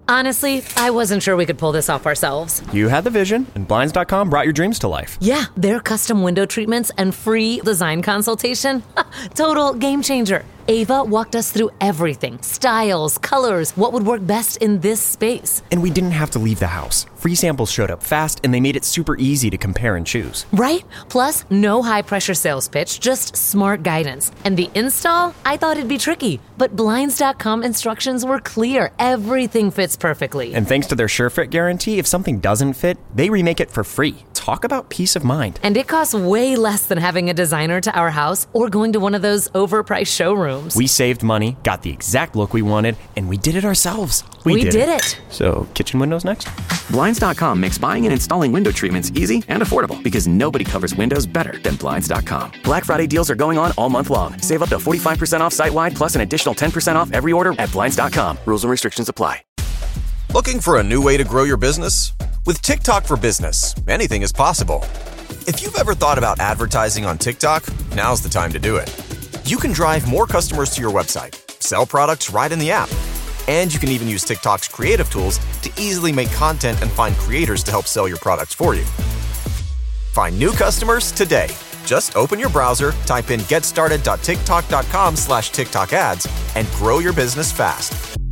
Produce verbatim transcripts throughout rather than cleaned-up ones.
Honestly, I wasn't sure we could pull this off ourselves. You had the vision, and Blinds dot com brought your dreams to life. Yeah, their custom window treatments and free design consultation. Total game changer. Ava walked us through everything. Styles, colors, what would work best in this space. And we didn't have to leave the house. Free samples showed up fast, and they made it super easy to compare and choose. Right? Plus, no high-pressure sales pitch, just smart guidance. And the install? I thought it'd be tricky. But Blinds dot com instructions were clear. Everything fits perfectly. And thanks to their SureFit guarantee, if something doesn't fit, they remake it for free. Talk about peace of mind. And it costs way less than having a designer to our house or going to one of those overpriced showrooms. We saved money, got the exact look we wanted, and we did it ourselves. We, we did, did it. it. So, kitchen windows next? Blinds dot com makes buying and installing window treatments easy and affordable because nobody covers windows better than Blinds dot com. Black Friday deals are going on all month long. Save up to forty-five percent off site-wide plus an additional ten percent off every order at Blinds dot com. Rules and restrictions apply. Looking for a new way to grow your business? With TikTok for Business, anything is possible. If you've ever thought about advertising on TikTok, now's the time to do it. You can drive more customers to your website, sell products right in the app, and you can even use TikTok's creative tools to easily make content and find creators to help sell your products for you. Find new customers today. Just open your browser, type in getstarted dot tiktok dot com slash TikTok ads, and grow your business fast.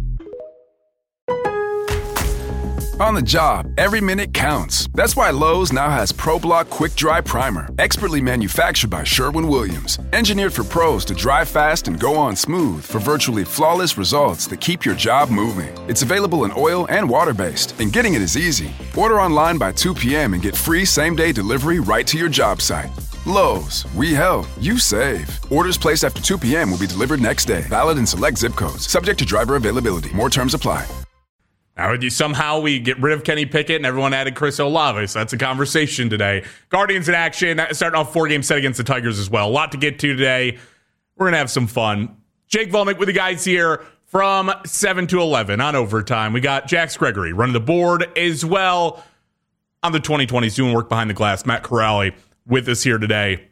On the job, every minute counts. That's why Lowe's now has ProBlock Quick Dry Primer, expertly manufactured by Sherwin-Williams. Engineered for pros to dry fast and go on smooth for virtually flawless results that keep your job moving. It's available in oil and water-based, and getting it is easy. Order online by two p.m. and get free same-day delivery right to your job site. Lowe's, we help, you save. Orders placed after two p.m. will be delivered next day. Valid in select zip codes. Subject to driver availability. More terms apply. Now, somehow we get rid of Kenny Pickett and everyone added Chris Olave, so that's a conversation today. Guardians in action, starting off four-game set against the Tigers as well. A lot to get to today. We're going to have some fun. Jake Volnick with the guys here from seven to eleven on Overtime. We got Jax Gregory running the board as well on the twenty twenties, doing work behind the glass. Matt Corrali with us here today.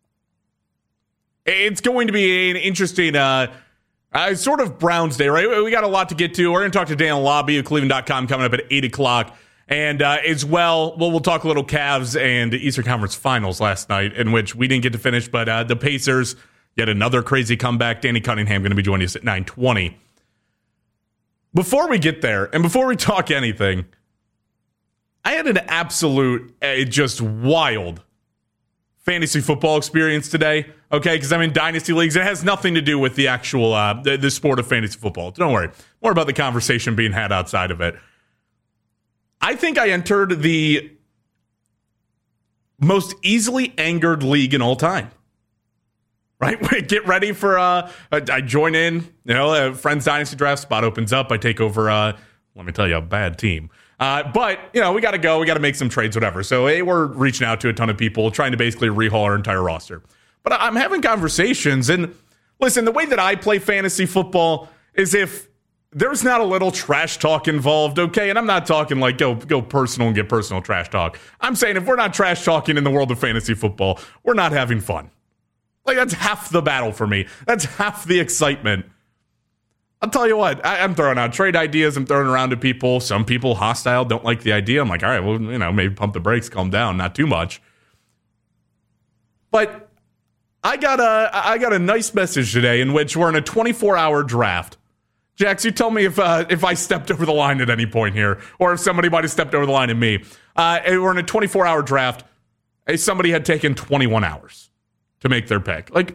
It's going to be an interesting... Uh, Uh, sort of Browns Day, right? We got a lot to get to. We're going to talk to Dan Lobby of Cleveland dot com coming up at eight o'clock. And uh, as well, well, we'll talk a little Cavs and the Eastern Conference Finals last night, in which we didn't get to finish, but uh, the Pacers, yet another crazy comeback. Danny Cunningham going to be joining us at nine twenty. Before we get there, and before we talk anything, I had an absolute, uh, just wild fantasy football experience today, okay? Because I'm in dynasty leagues. It has nothing to do with the actual uh, the, the sport of fantasy football. Don't worry. More about the conversation being had outside of it. I think I entered the most easily angered league in all time. Right? Get ready for, uh, I join in, you know, a friend's dynasty draft spot opens up. I take over, uh, let me tell you, a bad team. Uh, but, you know, we got to go. We got to make some trades, whatever. So, hey, we're reaching out to a ton of people, trying to basically rehaul our entire roster. But I'm having conversations. And listen, the way that I play fantasy football is if there's not a little trash talk involved, okay? And I'm not talking like go, go personal and get personal trash talk. I'm saying if we're not trash talking in the world of fantasy football, we're not having fun. Like, that's half the battle for me. That's half the excitement. I'll tell you what, I, I'm throwing out trade ideas. I'm throwing around to people. Some people hostile, don't like the idea. I'm like, all right, well, you know, maybe pump the brakes, calm down, not too much. But I got a I got a nice message today in which we're in a twenty-four hour draft. Jax, you tell me if uh, if I stepped over the line at any point here, or if somebody might have stepped over the line at me. Uh, we're in a twenty-four hour draft. Somebody had taken twenty-one hours to make their pick. Like,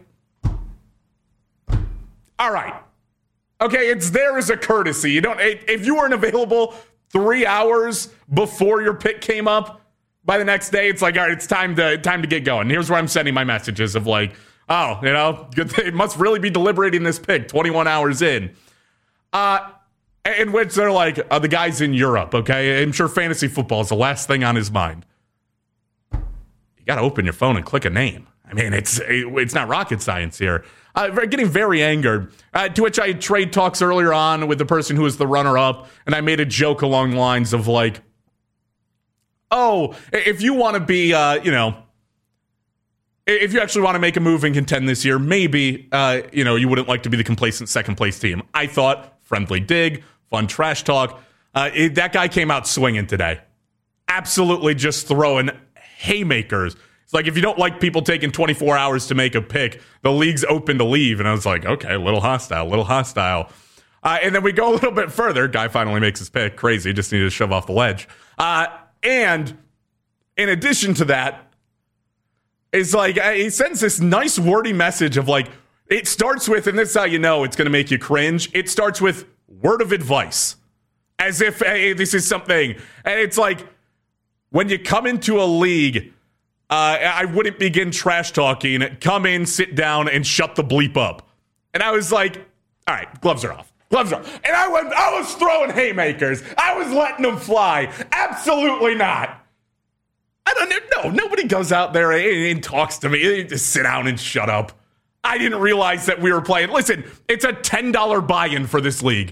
all right. Okay, it's there as a courtesy. You don't. If you weren't available three hours before your pick came up, by the next day, it's like, all right, it's time to time to get going. Here's where I'm sending my messages of like, oh, you know, good thing, it must really be deliberating this pick twenty-one hours in. Uh, in which they're like, uh, the guy's in Europe, okay? I'm sure fantasy football is the last thing on his mind. You got to open your phone and click a name. I mean, it's it's not rocket science here. Uh, getting very angered, uh, to which I had trade talks earlier on with the person who was the runner-up, and I made a joke along the lines of like, oh, if you want to be, uh, you know, if you actually want to make a move and contend this year, maybe, uh, you know, you wouldn't like to be the complacent second-place team. I thought, friendly dig, fun trash talk. Uh, it, that guy came out swinging today. Absolutely just throwing haymakers. It's like if you don't like people taking twenty-four hours to make a pick, the league's open to leave. And I was like, okay, a little hostile, a little hostile. Uh, and then we go a little bit further. Guy finally makes his pick. Crazy. Just needed to shove off the ledge. Uh, and in addition to that, it's like uh, he sends this nice wordy message of like, it starts with, and this is how you know it's going to make you cringe. It starts with word of advice. As if, hey, this is something. And it's like, when you come into a league, uh, I wouldn't begin trash talking. Come in, sit down, and shut the bleep up. And I was like, all right, gloves are off. Gloves are off. And I was, I was throwing haymakers. I was letting them fly. Absolutely not. I don't know. No, nobody goes out there and, and talks to me. They just sit down and shut up. I didn't realize that we were playing. Listen, it's a ten dollars buy-in for this league.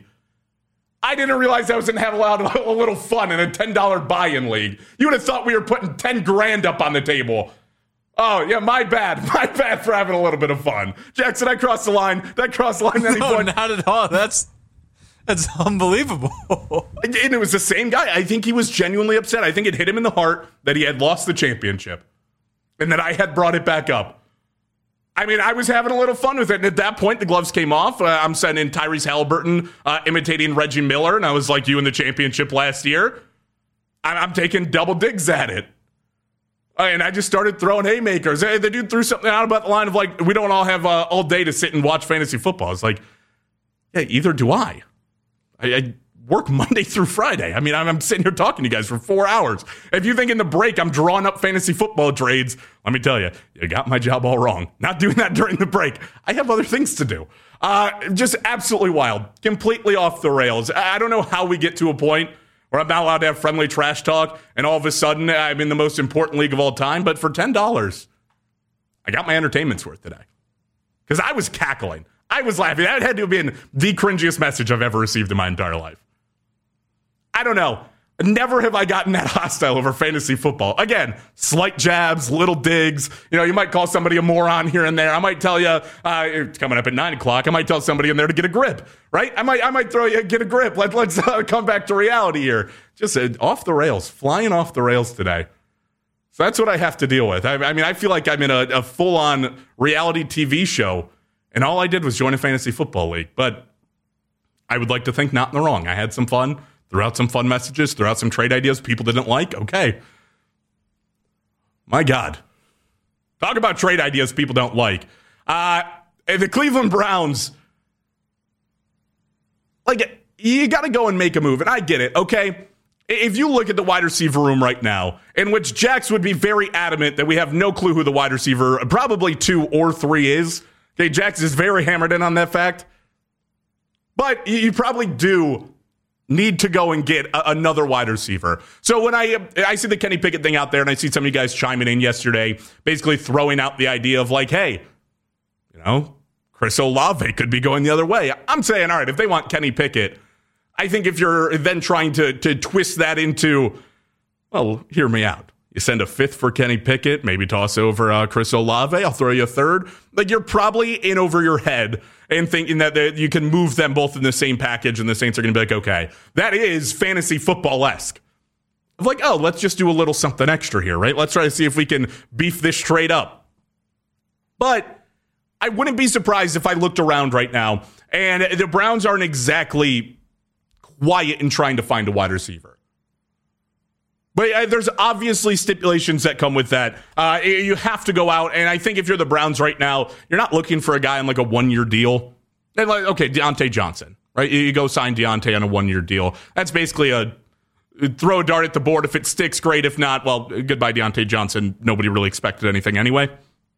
I didn't realize I was going to have a, lot of, a little fun in a ten dollars buy-in league. You would have thought we were putting ten grand up on the table. Oh, yeah, my bad. My bad for having a little bit of fun. Jackson, I crossed the line. Did I cross the line at any No, point? not at all. That's that's unbelievable. And it was the same guy. I think he was genuinely upset. I think it hit him in the heart that he had lost the championship and that I had brought it back up. I mean, I was having a little fun with it. And at that point, the gloves came off. Uh, I'm sending Tyrese Halliburton uh, imitating Reggie Miller. And I was like, you in the championship last year. I'm, I'm taking double digs at it. Uh, and I just started throwing haymakers. Hey, the dude threw something out about the line of like, we don't all have uh, all day to sit and watch fantasy football. It's like, yeah, either do I. I, I work Monday through Friday. I mean, I'm, I'm sitting here talking to you guys for four hours. If you think in the break I'm drawing up fantasy football trades, let me tell you, you got my job all wrong. Not doing that during the break. I have other things to do. Uh, just absolutely wild. Completely off the rails. I don't know how we get to a point where I'm not allowed to have friendly trash talk, and all of a sudden I'm in the most important league of all time. But for ten dollars, I got my entertainment's worth today. Because I was cackling. I was laughing. That had to have been the cringiest message I've ever received in my entire life. I don't know. Never have I gotten that hostile over fantasy football. Again, slight jabs, little digs. You know, you might call somebody a moron here and there. I might tell you, uh, it's coming up at nine o'clock. I might tell somebody in there to get a grip, right? I might I might throw you, get a grip. Let, let's uh, come back to reality here. Just uh, off the rails, flying off the rails today. So that's what I have to deal with. I, I mean, I feel like I'm in a, a full-on reality T V show, and all I did was join a fantasy football league. But I would like to think not in the wrong. I had some fun. Threw out some fun messages, threw out some trade ideas people didn't like. Okay. My God. Talk about trade ideas people don't like. Uh, the Cleveland Browns, like, you got to go and make a move. And I get it, okay? If you look at the wide receiver room right now, in which Jax would be very adamant that we have no clue who the wide receiver, probably two or three is. Okay, Jax is very hammered in on that fact. But you probably do need to go and get a, another wide receiver. So when I I see the Kenny Pickett thing out there, and I see some of you guys chiming in yesterday, basically throwing out the idea of like, hey, you know, Chris Olave could be going the other way. I'm saying, all right, if they want Kenny Pickett, I think if you're then trying to to twist that into, well, hear me out. You send a fifth for Kenny Pickett, maybe toss over uh, Chris Olave. I'll throw you a third. Like, you're probably in over your head and thinking that they, you can move them both in the same package, and the Saints are going to be like, okay, that is fantasy football-esque. Of like, oh, let's just do a little something extra here, right? Let's try to see if we can beef this trade up. But I wouldn't be surprised if I looked around right now, and the Browns aren't exactly quiet in trying to find a wide receiver. But uh, there's obviously stipulations that come with that. Uh, you have to go out, and I think if you're the Browns right now, you're not looking for a guy on like a one-year deal. And like, okay, Deontay Johnson, right? You go sign Deontay on a one-year deal. That's basically a throw a dart at the board. If it sticks, great. If not, well, goodbye, Deontay Johnson. Nobody really expected anything anyway.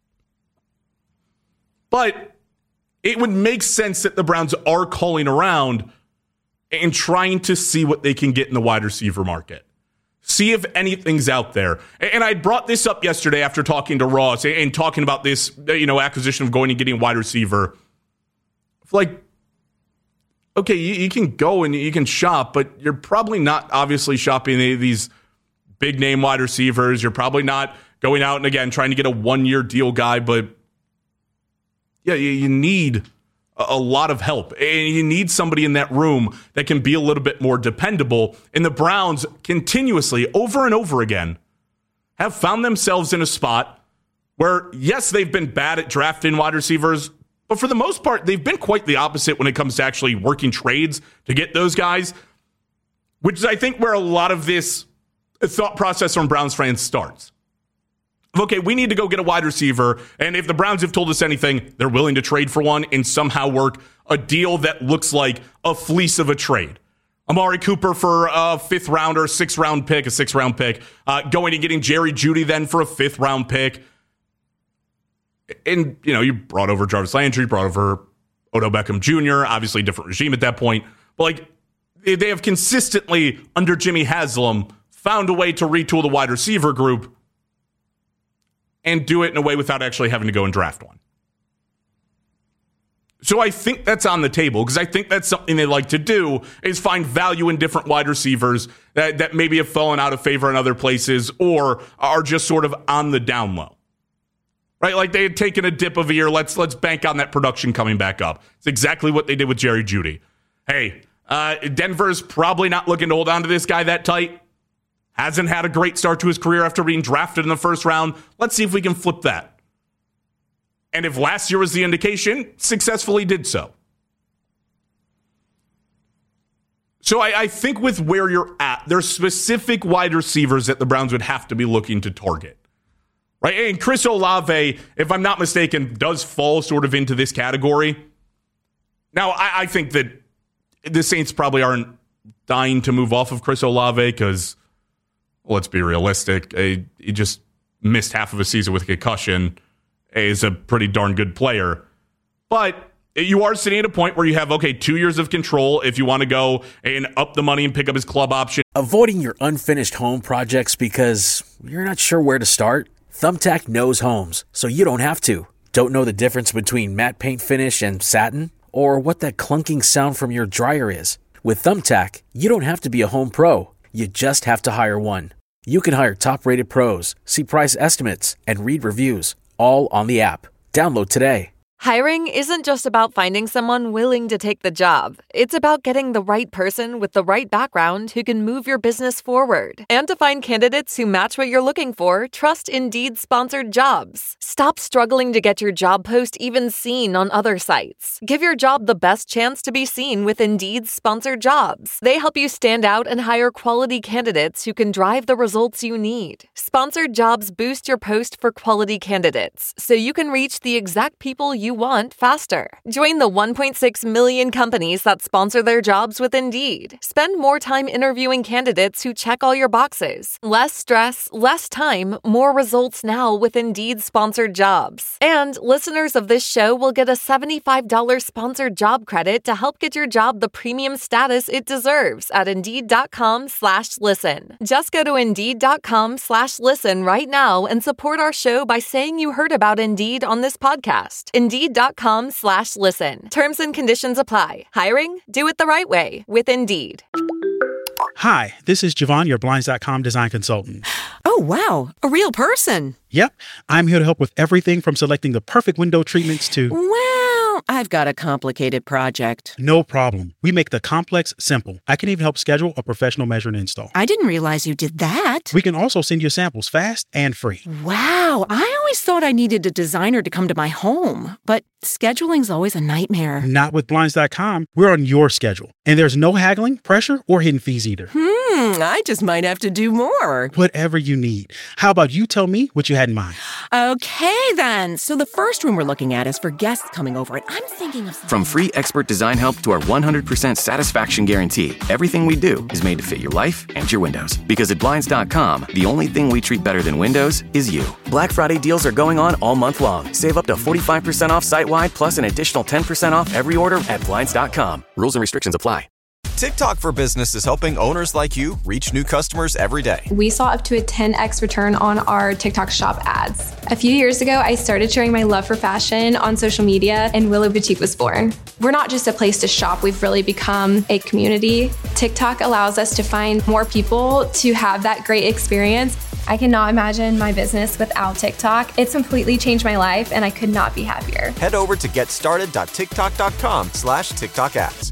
But it would make sense that the Browns are calling around and trying to see what they can get in the wide receiver market. See if anything's out there. And I brought this up yesterday after talking to Ross and talking about this, you know, acquisition of going and getting a wide receiver. Like, okay, you, you can go and you can shop, but you're probably not obviously shopping any of these big name wide receivers. You're probably not going out and, again, trying to get a one-year deal guy. But, yeah, you, you need a, a lot of help. And you need somebody in that room that can be a little bit more dependable. And the Browns continuously, over and over again, have found themselves in a spot where, yes, they've been bad at drafting wide receivers, but for the most part, they've been quite the opposite when it comes to actually working trades to get those guys, which is, I think, where a lot of this thought process from Browns fans starts. Okay, we need to go get a wide receiver, and if the Browns have told us anything, they're willing to trade for one and somehow work a deal that looks like a fleece of a trade. Amari Cooper for a fifth rounder, sixth round pick, a sixth round pick, uh, going and getting Jerry Jeudy then for a fifth round pick. And, you know, you brought over Jarvis Landry, brought over Odell Beckham Junior, obviously different regime at that point. But, like, they have consistently, under Jimmy Haslam, found a way to retool the wide receiver group and do it in a way without actually having to go and draft one. So I think that's on the table, because I think that's something they like to do, is find value in different wide receivers that, that maybe have fallen out of favor in other places or are just sort of on the down low. Right, like they had taken a dip of a year. Let's let's bank on that production coming back up. It's exactly what they did with Jerry Jeudy. Hey, uh, Denver's probably not looking to hold on to this guy that tight. Hasn't had a great start to his career after being drafted in the first round. Let's see if we can flip that. And if last year was the indication, successfully did so. So I, I think with where you're at, there's specific wide receivers that the Browns would have to be looking to target. Right, and Chris Olave, if I'm not mistaken, does fall sort of into this category. Now, I, I think that the Saints probably aren't dying to move off of Chris Olave because, well, let's be realistic. He just missed half of a season with a concussion. He's a pretty darn good player. But you are sitting at a point where you have, okay, two years of control if you want to go and up the money and pick up his club option. Avoiding your unfinished home projects because you're not sure where to start? Thumbtack knows homes, so you don't have to. Don't know the difference between matte paint finish and satin? Or what that clunking sound from your dryer is? With Thumbtack, you don't have to be a home pro. You just have to hire one. You can hire top-rated pros, see price estimates, and read reviews, all on the app. Download today. Hiring isn't just about finding someone willing to take the job. It's about getting the right person with the right background who can move your business forward. And to find candidates who match what you're looking for, trust Indeed sponsored jobs. Stop struggling to get your job post even seen on other sites. Give your job the best chance to be seen with Indeed sponsored jobs. They help you stand out and hire quality candidates who can drive the results you need. Sponsored jobs boost your post for quality candidates, so you can reach the exact people you want faster. Join the one point six million companies that sponsor their jobs with Indeed. Spend more time interviewing candidates who check all your boxes. Less stress, less time, more results now with Indeed sponsored jobs. And listeners of this show will get a seventy-five dollars sponsored job credit to help get your job the premium status it deserves at Indeed.com slash listen. Just go to Indeed.com slash listen right now and support our show by saying you heard about Indeed on this podcast. Indeed.com slash listen. Terms and conditions apply. Hiring? Do it the right way with Indeed. Hi, this is Javon, your Blinds dot com design consultant. Oh, wow. A real person. Yep. I'm here to help with everything from selecting the perfect window treatments to... Well, I've got a complicated project. No problem. We make the complex simple. I can even help schedule a professional measure and install. I didn't realize you did that. We can also send you samples fast and free. Wow. I always thought I needed a designer to come to my home, but scheduling's always a nightmare. Not with Blinds dot com. We're on your schedule. And there's no haggling, pressure, or hidden fees either. Hmm, I just might have to do more. Whatever you need. How about you tell me what you had in mind? Okay, then. So the first room we're looking at is for guests coming over, and I'm thinking of something. From free expert design help to our one hundred percent satisfaction guarantee, everything we do is made to fit your life and your windows. Because at Blinds dot com, the only thing we treat better than windows is you. Black Friday deals are going on all month long. Save up to forty-five percent off site-wide, plus an additional ten percent off every order at Blinds dot com. Rules and restrictions apply. TikTok for Business is helping owners like you reach new customers every day. We saw up to a ten x return on our TikTok shop ads. A few years ago, I started sharing my love for fashion on social media, and Willow Boutique was born. We're not just a place to shop, we've really become a community. TikTok allows us to find more people to have that great experience. I cannot imagine my business without TikTok. It's completely changed my life, and I could not be happier. Head over to getstarted.tiktok.com slash TikTok ads.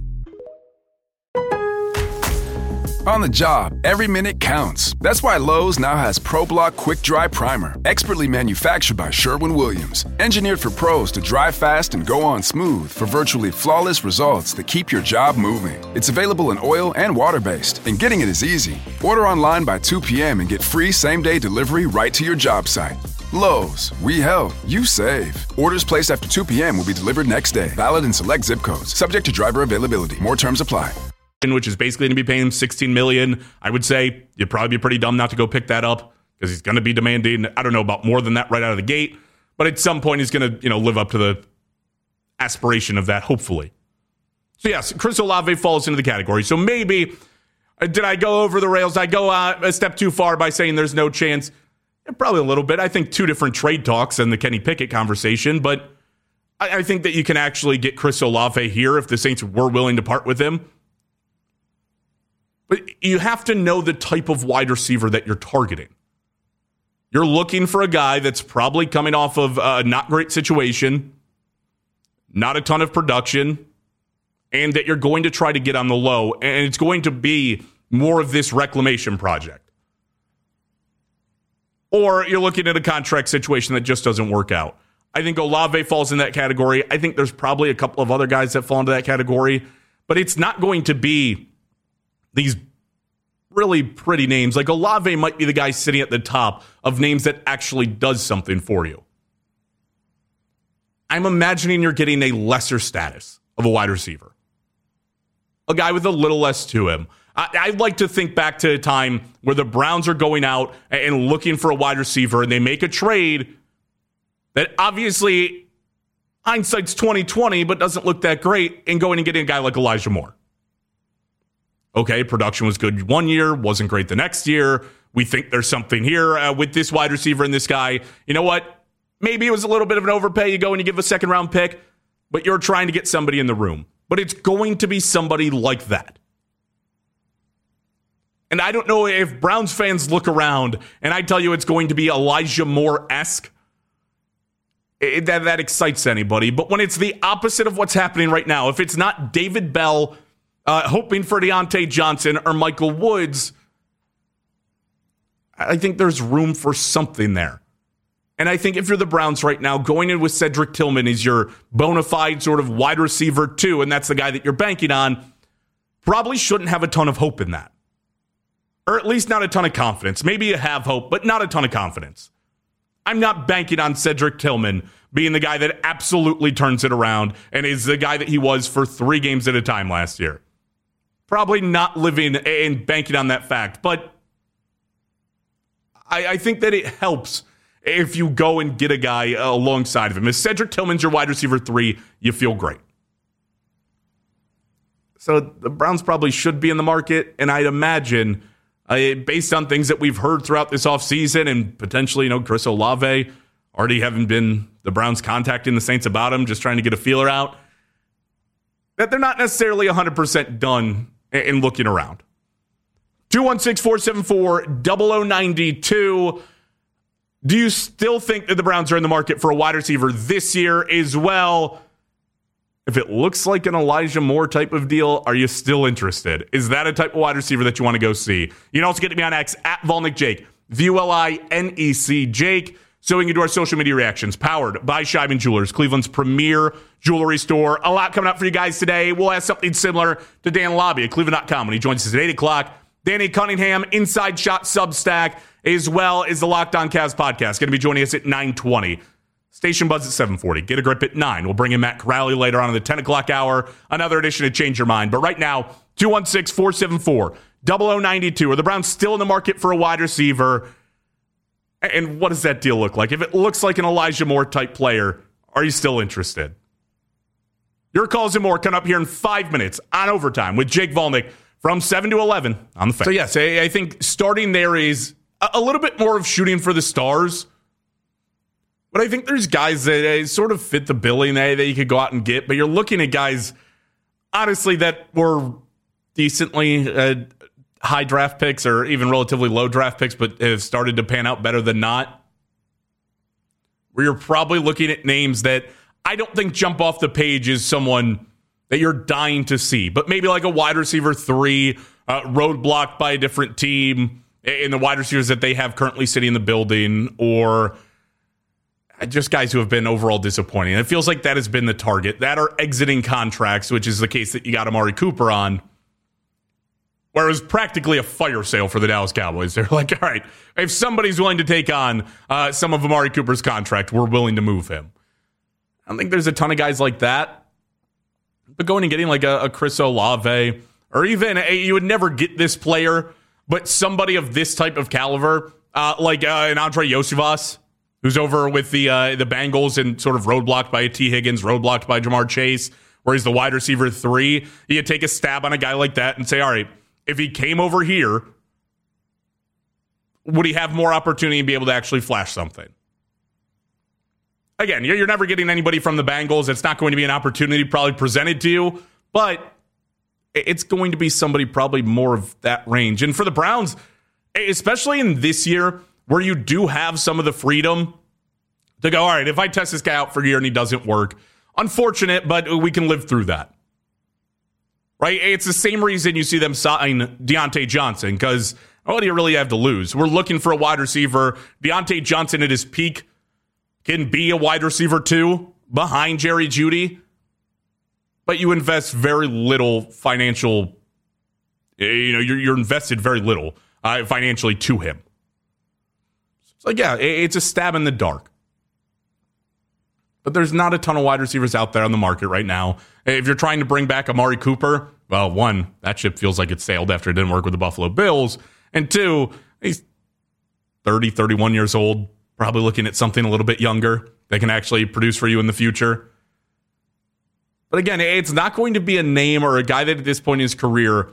On the job, every minute counts. That's why Lowe's now has ProBlock Quick Dry Primer, expertly manufactured by Sherwin-Williams. Engineered for pros to dry fast and go on smooth for virtually flawless results that keep your job moving. It's available in oil and water-based, and getting it is easy. Order online by two p.m. and get free same-day delivery right to your job site. Lowe's, we help, you save. Orders placed after two p.m. will be delivered next day. Valid in select zip codes. Subject to driver availability. More terms apply. Which is basically going to be paying him sixteen million dollars. I would say you'd probably be pretty dumb not to go pick that up because he's going to be demanding, I don't know about more than that right out of the gate, but at some point he's going to, you know, live up to the aspiration of that, hopefully. So yes, Chris Olave falls into the category. So maybe, uh, did I go over the rails? Did I go uh, a step too far by saying there's no chance? Yeah, probably a little bit. I think two different trade talks and the Kenny Pickett conversation, but I, I think that you can actually get Chris Olave here if the Saints were willing to part with him. But you have to know the type of wide receiver that you're targeting. You're looking for a guy that's probably coming off of a not great situation, not a ton of production, and that you're going to try to get on the low, and it's going to be more of this reclamation project. Or you're looking at a contract situation that just doesn't work out. I think Olave falls in that category. I think there's probably a couple of other guys that fall into that category, but it's not going to be these really pretty names. Like Olave might be the guy sitting at the top of names that actually does something for you. I'm imagining you're getting a lesser status of a wide receiver. A guy with a little less to him. I, I'd like to think back to a time where the Browns are going out and looking for a wide receiver and they make a trade that obviously hindsight's twenty twenty, but doesn't look that great, and going and getting a guy like Elijah Moore. Okay, production was good one year, wasn't great the next year. We think there's something here uh, with this wide receiver and this guy. You know what? Maybe it was a little bit of an overpay. You go and you give a second round pick, but you're trying to get somebody in the room. But it's going to be somebody like that. And I don't know if Browns fans look around and I tell you it's going to be Elijah Moore-esque, it, that, that excites anybody. But when it's the opposite of what's happening right now, if it's not David Bell Uh, hoping for Deontay Johnson or Michael Woods, I think there's room for something there. And I think if you're the Browns right now, going in with Cedric Tillman is your bona fide sort of wide receiver too, and that's the guy that you're banking on, probably shouldn't have a ton of hope in that. Or at least not a ton of confidence. Maybe you have hope, but not a ton of confidence. I'm not banking on Cedric Tillman being the guy that absolutely turns it around and is the guy that he was for three games at a time last year. Probably not living and banking on that fact, but I, I think that it helps if you go and get a guy alongside of him. If Cedric Tillman's your wide receiver three, you feel great. So the Browns probably should be in the market, and I'd imagine, uh, based on things that we've heard throughout this offseason and potentially, you know, Chris Olave, already having been the Browns contacting the Saints about him, just trying to get a feeler out, that they're not necessarily one hundred percent done in looking around. two one six, four seven four, zero zero nine two. Do you still think that the Browns are in the market for a wide receiver this year as well? If it looks like an Elijah Moore type of deal, are you still interested? Is that a type of wide receiver that you want to go see? You can also get to me on X at Volnick Jake, V U L I N E C Jake. So we can do our social media reactions, powered by Scheiben Jewelers, Cleveland's premier jewelry store. A lot coming up for you guys today. We'll have something similar to Dan Lobby at Cleveland dot com when he joins us at eight o'clock. Danny Cunningham, Inside Shot Substack, as well as the Locked On Cavs podcast, going to be joining us at nine twenty. Station Buzz at seven forty. Get a Grip at nine. We'll bring in Matt Corrali later on in the ten o'clock hour. Another edition of Change Your Mind. But right now, two one six, four seven four, zero zero nine two. Are the Browns still in the market for a wide receiver? And what does that deal look like? If it looks like an Elijah Moore type player, are you still interested? Your calls and more come up here in five minutes on Overtime with Jake Volnick from seven to eleven on the Fan. So yes, I think starting there is a little bit more of shooting for the stars. But I think there's guys that uh, sort of fit the billing that, that you could go out and get. But you're looking at guys, honestly, that were decently uh, high draft picks or even relatively low draft picks, but have started to pan out better than not, where you're probably looking at names that I don't think jump off the page as someone that you're dying to see, but maybe like a wide receiver three, uh, roadblocked by a different team in the wide receivers that they have currently sitting in the building, or just guys who have been overall disappointing. And it feels like that has been the target. That are exiting contracts, which is the case that you got Amari Cooper on, where it was practically a fire sale for the Dallas Cowboys. They're like, all right, if somebody's willing to take on uh, some of Amari Cooper's contract, we're willing to move him. I don't think there's a ton of guys like that. But going and getting like a, a Chris Olave, or even a, you would never get this player, but somebody of this type of caliber, uh, like uh, an Andre Iosivas, who's over with the uh, the Bengals and sort of roadblocked by a T. Higgins, roadblocked by Jamar Chase, where he's the wide receiver three. You take a stab on a guy like that and say, all right, if he came over here, would he have more opportunity to be able to actually flash something? Again, you're never getting anybody from the Bengals. It's not going to be an opportunity probably presented to you, but it's going to be somebody probably more of that range. And for the Browns, especially in this year, where you do have some of the freedom to go, all right, if I test this guy out for a year and he doesn't work, unfortunate, but we can live through that. Right? It's the same reason you see them sign Deontay Johnson, because what do you really have to lose? We're looking for a wide receiver. Deontay Johnson at his peak can be a wide receiver too, behind Jerry Jeudy, but you invest very little financial, you know, you're, you're invested very little uh, financially to him. So yeah, it's a stab in the dark. But there's not a ton of wide receivers out there on the market right now. If you're trying to bring back Amari Cooper, well, one, that ship feels like it sailed after it didn't work with the Buffalo Bills. And two, he's thirty, thirty-one years old, probably looking at something a little bit younger that can actually produce for you in the future. But again, it's not going to be a name or a guy that at this point in his career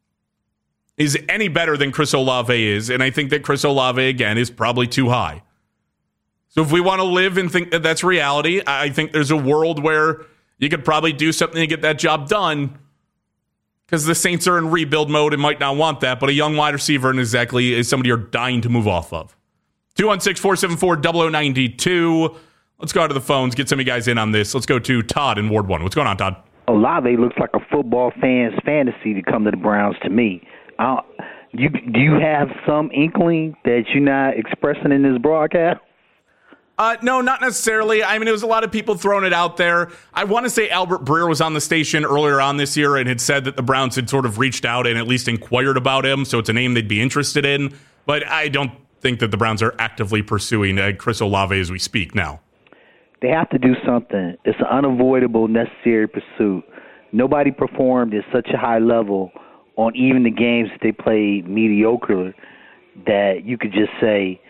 is any better than Chris Olave is. And I think that Chris Olave, again, is probably too high. So if we want to live and think that that's reality, I think there's a world where you could probably do something to get that job done, because the Saints are in rebuild mode and might not want that. But a young wide receiver and exactly is somebody you're dying to move off of. two one six, four seven four, zero zero nine two. Let's go out to the phones, get some of you guys in on this. Let's go to Todd in Ward one. What's going on, Todd? Olave looks like a football fan's fantasy to come to the Browns to me. Uh, you, do you have some inkling that you're not expressing in this broadcast? Uh, no, not necessarily. I mean, there was a lot of people throwing it out there. I want to say Albert Breer was on the station earlier on this year and had said that the Browns had sort of reached out and at least inquired about him, so it's a name they'd be interested in. But I don't think that the Browns are actively pursuing uh, Chris Olave as we speak now. They have to do something. It's an unavoidable, necessary pursuit. Nobody performed at such a high level on even the games that they played mediocre that you could just say,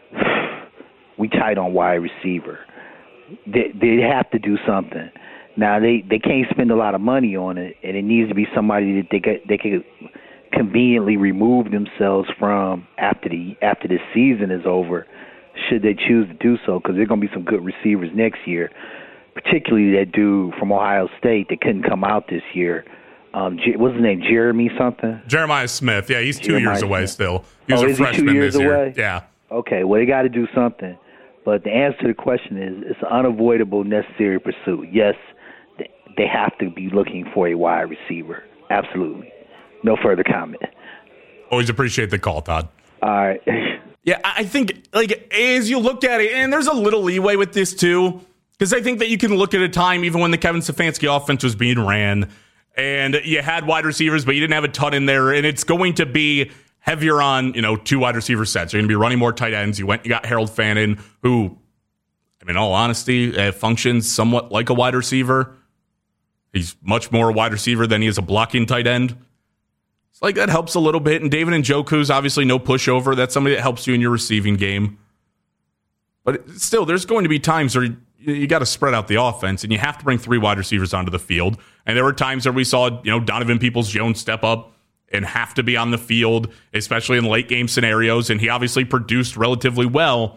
we tight on wide receiver. They, they have to do something. Now, they, they can't spend a lot of money on it, and it needs to be somebody that they could, they could conveniently remove themselves from after the after this season is over, should they choose to do so, because there are going to be some good receivers next year, particularly that dude from Ohio State that couldn't come out this year. Um, what's his name, Jeremy something? Jeremiah Smith. Yeah, he's two Jeremiah years away Smith. still. He was oh, a is freshman he two years this year. Away? Yeah. Okay, well, they got to do something. But the answer to the question is it's an unavoidable, necessary pursuit. Yes, they have to be looking for a wide receiver. Absolutely. No further comment. Always appreciate the call, Todd. All right. Yeah, I think, like, as you look at it, and there's a little leeway with this, too, because I think that you can look at a time, even when the Kevin Stefanski offense was being ran, and you had wide receivers, but you didn't have a ton in there, and it's going to be heavier on, you know, two wide receiver sets. You're going to be running more tight ends. You went, you got Harold Fannin, who, I mean, in all honesty, uh, functions somewhat like a wide receiver. He's much more a wide receiver than he is a blocking tight end. It's like that helps a little bit. And David Njoku's obviously no pushover. That's somebody that helps you in your receiving game. But still, there's going to be times where you, you got to spread out the offense, and you have to bring three wide receivers onto the field. And there were times where we saw, you know, Donovan Peoples-Jones step up and have to be on the field, especially in late game scenarios. And he obviously produced relatively well.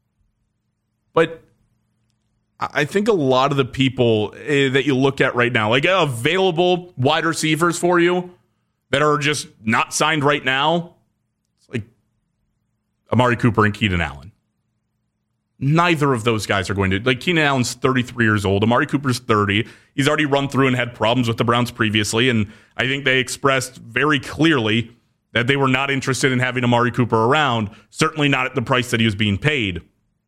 But I think a lot of the people that you look at right now, like available wide receivers for you that are just not signed right now, it's like Amari Cooper and Keenan Allen. Neither of those guys are going to, like, Keenan Allen's thirty-three years old. Amari Cooper's thirty. He's already run through and had problems with the Browns previously, and I think they expressed very clearly that they were not interested in having Amari Cooper around, certainly not at the price that he was being paid.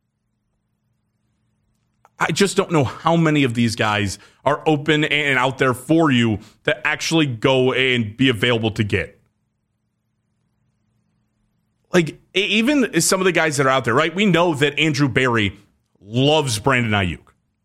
I just don't know how many of these guys are open and out there for you to actually go and be available to get. Like, even some of the guys that are out there, right? We know that Andrew Berry loves Brandon Ayuk.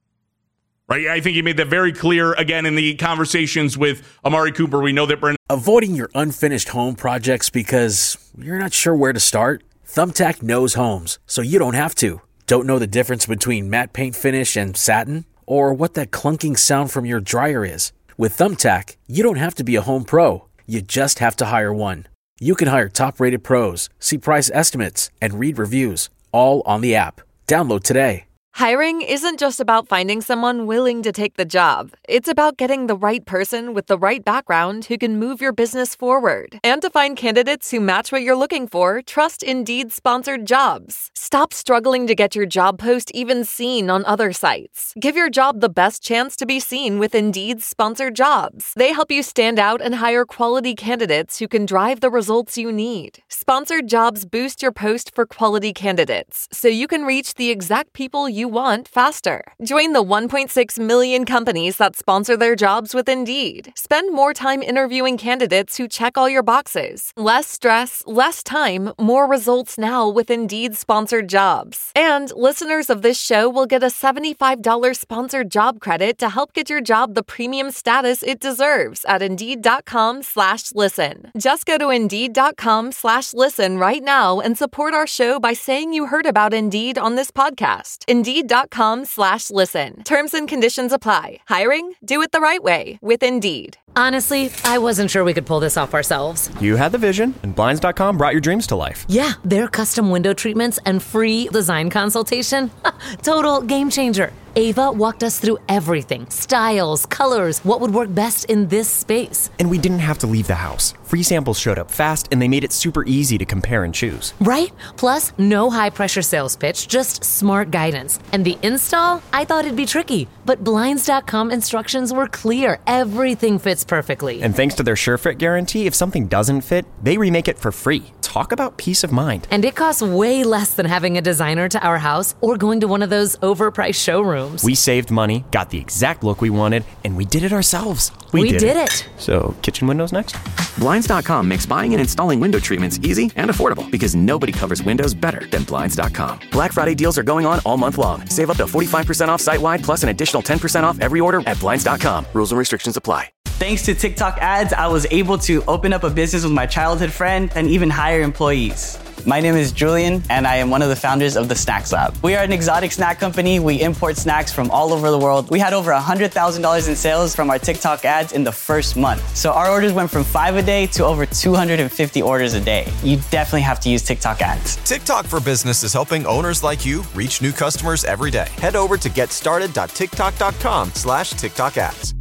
Right? I think he made that very clear, again, in the conversations with Amari Cooper. We know that Brandon... Avoiding your unfinished home projects because you're not sure where to start? Thumbtack knows homes, so you don't have to. Don't know the difference between matte paint finish and satin? Or what that clunking sound from your dryer is? With Thumbtack, you don't have to be a home pro. You just have to hire one. You can hire top-rated pros, see price estimates, and read reviews, all on the app. Download today. Hiring isn't just about finding someone willing to take the job. It's about getting the right person with the right background who can move your business forward. And to find candidates who match what you're looking for, trust Indeed-sponsored jobs. Stop struggling to get your job post even seen on other sites. Give your job the best chance to be seen with Indeed-sponsored jobs. They help you stand out and hire quality candidates who can drive the results you need. Sponsored jobs boost your post for quality candidates, so you can reach the exact people you you want faster. Join the one point six million companies that sponsor their jobs with Indeed. Spend more time interviewing candidates who check all your boxes. Less stress, less time, more results now with Indeed sponsored jobs. And listeners of this show will get a seventy-five dollars sponsored job credit to help get your job the premium status it deserves at Indeed.com slash listen. Just go to Indeed.com slash listen right now and support our show by saying you heard about Indeed on this podcast. Indeed.com slash listen. Terms and conditions apply. Hiring? Do it the right way with Indeed. Honestly, I wasn't sure we could pull this off ourselves. You had the vision, and Blinds dot com brought your dreams to life. Yeah, their custom window treatments and free design consultation. Total game changer. Ava walked us through everything. Styles, colors, what would work best in this space. And we didn't have to leave the house. Free samples showed up fast, and they made it super easy to compare and choose. Right? Plus, no high-pressure sales pitch, just smart guidance. And the install? I thought it'd be tricky, but Blinds dot com instructions were clear. Everything fits perfectly. And thanks to their SureFit guarantee, if something doesn't fit, they remake it for free. Talk about peace of mind. And it costs way less than having a designer to our house or going to one of those overpriced showrooms. We saved money, got the exact look we wanted, and we did it ourselves. We, we did, did it. it. So, kitchen windows next? Blinds dot com makes buying and installing window treatments easy and affordable because nobody covers windows better than Blinds dot com. Black Friday deals are going on all month long. Save up to forty-five percent off site-wide plus an additional ten percent off every order at Blinds dot com. Rules and restrictions apply. Thanks to TikTok ads, I was able to open up a business with my childhood friend and even hire employees. My name is Julian, and I am one of the founders of the Snacks Lab. We are an exotic snack company. We import snacks from all over the world. We had over one hundred thousand dollars in sales from our TikTok ads in the first month. So our orders went from five a day to over two hundred fifty orders a day. You definitely have to use TikTok ads. TikTok for Business is helping owners like you reach new customers every day. Head over to getstarted.tiktok.com slash TikTok ads.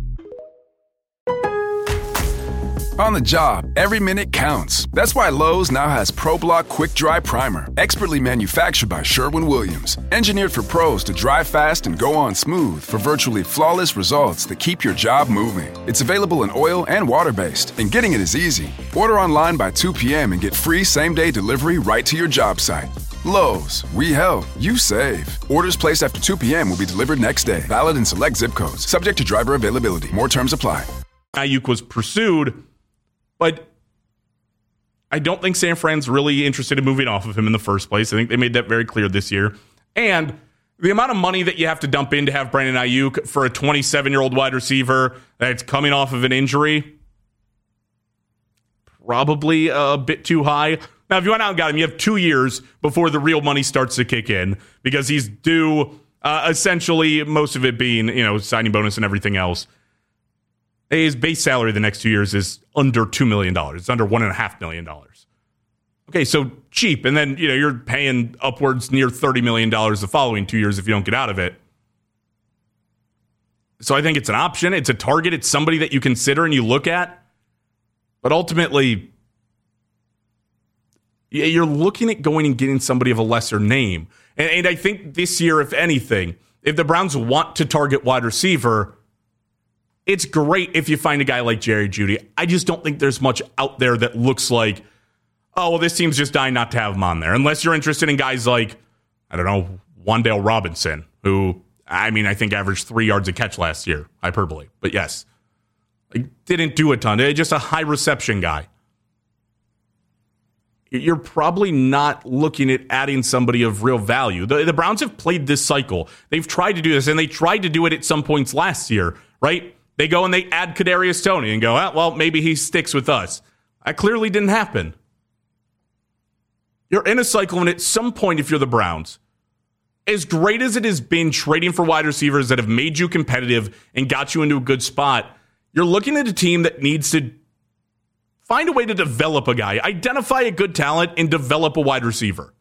On the job, every minute counts. That's why Lowe's now has ProBlock Quick Dry Primer, expertly manufactured by Sherwin-Williams. Engineered for pros to dry fast and go on smooth for virtually flawless results that keep your job moving. It's available in oil and water-based, and getting it is easy. Order online by two p.m. and get free same-day delivery right to your job site. Lowe's, we help, you save. Orders placed after two p.m. will be delivered next day. Valid in select zip codes. Subject to driver availability. More terms apply. Ayuk was pursued, but I don't think San Fran's really interested in moving off of him in the first place. I think they made that very clear this year. And the amount of money that you have to dump in to have Brandon Ayuk for a twenty-seven-year-old wide receiver that's coming off of an injury, probably a bit too high. Now, if you went out and got him, you have two years before the real money starts to kick in because he's due uh, essentially most of it being, you know, signing bonus and everything else. His base salary the next two years is under two million dollars. It's under one point five million dollars. Okay, so cheap. And then, you know, you're paying upwards near thirty million dollars the following two years if you don't get out of it. So I think it's an option. It's a target. It's somebody that you consider and you look at. But ultimately, you're looking at going and getting somebody of a lesser name. And, and I think this year, if anything, if the Browns want to target wide receiver, it's great if you find a guy like Jerry Jeudy. I just don't think there's much out there that looks like, oh, well, this team's just dying not to have him on there. Unless you're interested in guys like, I don't know, Wan'Dale Robinson, who, I mean, I think averaged three yards a catch last year. Hyperbole. But yes, like, didn't do a ton. Just a high reception guy. You're probably not looking at adding somebody of real value. The, the Browns have played this cycle. They've tried to do this, and they tried to do it at some points last year, right? They go and they add Kadarius Toney and go, ah, well, maybe he sticks with us. That clearly didn't happen. You're in a cycle, and at some point, if you're the Browns, as great as it has been trading for wide receivers that have made you competitive and got you into a good spot, you're looking at a team that needs to find a way to develop a guy, identify a good talent, and develop a wide receiver.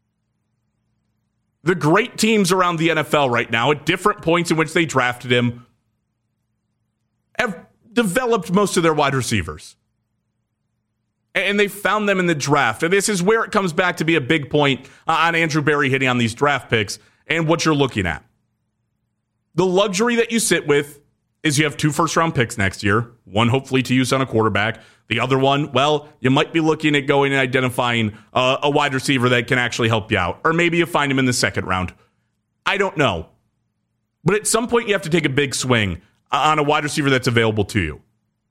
The great teams around the N F L right now, at different points in which they drafted him, have developed most of their wide receivers. And they found them in the draft. And this is where it comes back to be a big point on Andrew Berry hitting on these draft picks and what you're looking at. The luxury that you sit with is you have two first-round picks next year, one hopefully to use on a quarterback. The other one, well, you might be looking at going and identifying uh, a wide receiver that can actually help you out. Or maybe you find him in the second round. I don't know. But at some point, you have to take a big swing on a wide receiver that's available to you.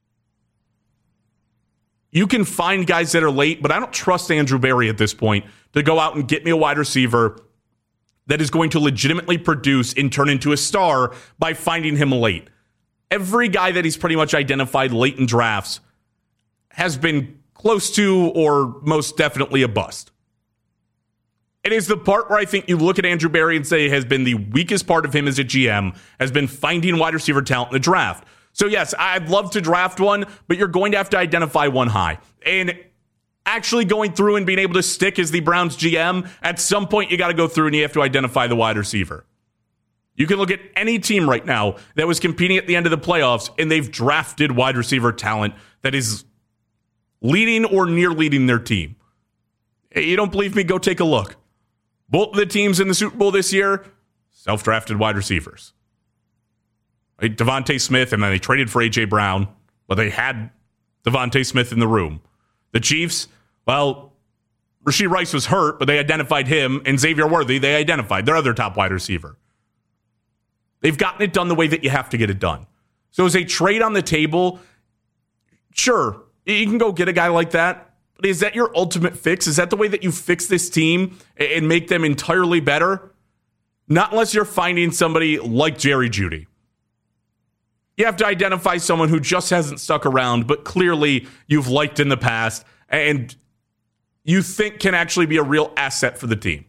You can find guys that are late, but I don't trust Andrew Berry at this point to go out and get me a wide receiver that is going to legitimately produce and turn into a star by finding him late. Every guy that he's pretty much identified late in drafts has been close to or most definitely a bust. It is the part where I think you look at Andrew Berry and say has been the weakest part of him as a G M, has been finding wide receiver talent in the draft. So yes, I'd love to draft one, but you're going to have to identify one high. And actually going through and being able to stick as the Browns G M, at some point you got to go through and you have to identify the wide receiver. You can look at any team right now that was competing at the end of the playoffs, and they've drafted wide receiver talent that is leading or near leading their team. You don't believe me? Go take a look. Both of the teams in the Super Bowl this year, self-drafted wide receivers. Right? Devontae Smith, and then they traded for A J Brown, but they had Devontae Smith in the room. The Chiefs, well, Rashee Rice was hurt, but they identified him, and Xavier Worthy, they identified their other top wide receiver. They've gotten it done the way that you have to get it done. So as a trade on the table, sure, you can go get a guy like that. But is that your ultimate fix? Is that the way that you fix this team and make them entirely better? Not unless you're finding somebody like Jerry Jeudy. You have to identify someone who just hasn't stuck around, but clearly you've liked in the past and you think can actually be a real asset for the team.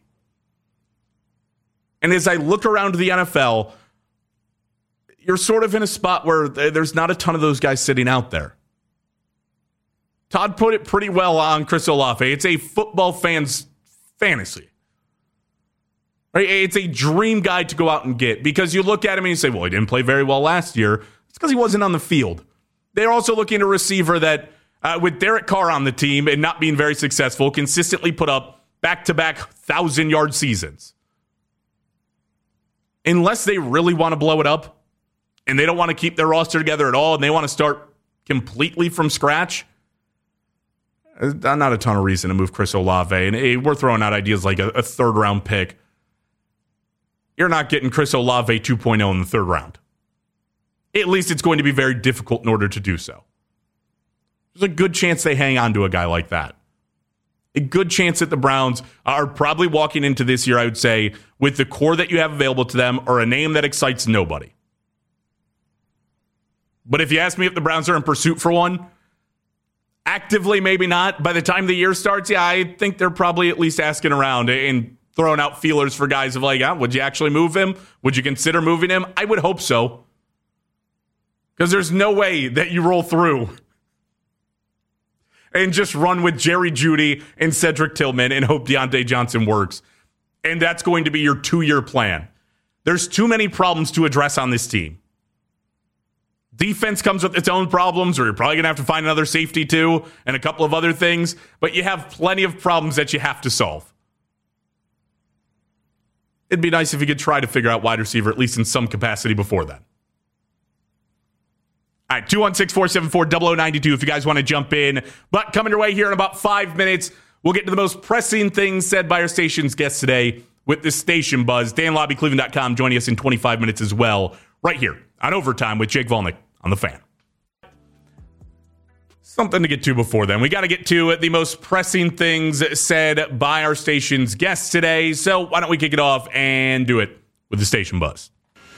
And as I look around the N F L, you're sort of in a spot where there's not a ton of those guys sitting out there. Todd put it pretty well on Chris Olave. It's a football fan's fantasy. Right? It's a dream guy to go out and get because you look at him and you say, well, he didn't play very well last year. It's because he wasn't on the field. They're also looking at a receiver that, uh, with Derek Carr on the team and not being very successful, consistently put up back-to-back thousand-yard seasons. Unless they really want to blow it up and they don't want to keep their roster together at all and they want to start completely from scratch, not a ton of reason to move Chris Olave. And hey, we're throwing out ideas like a, a third-round pick. You're not getting Chris Olave two point oh in the third round. At least it's going to be very difficult in order to do so. There's a good chance they hang on to a guy like that. A good chance that the Browns are probably walking into this year, I would say, with the core that you have available to them or a name that excites nobody. But if you ask me if the Browns are in pursuit for one, actively, maybe not. By the time the year starts, yeah, I think they're probably at least asking around and throwing out feelers for guys of like, ah, would you actually move him? Would you consider moving him? I would hope so. Because there's no way that you roll through and just run with Jerry Jeudy and Cedric Tillman and hope Deontay Johnson works. And that's going to be your two-year plan. There's too many problems to address on this team. Defense comes with its own problems, or you're probably going to have to find another safety too, and a couple of other things. But you have plenty of problems that you have to solve. It'd be nice if you could try to figure out wide receiver, at least in some capacity, before then. All right, two one six, four seven four, zero zero nine two if you guys want to jump in. But coming your way here in about five minutes, we'll get to the most pressing things said by our station's guests today with the Station Buzz. Dan Lobby, Cleveland dot com, joining us in twenty-five minutes as well, right here on Overtime with Jake Volnick on The Fan. Something to get to before then. We got to get to the most pressing things said by our station's guests today. So why don't we kick it off and do it with the Station Buzz.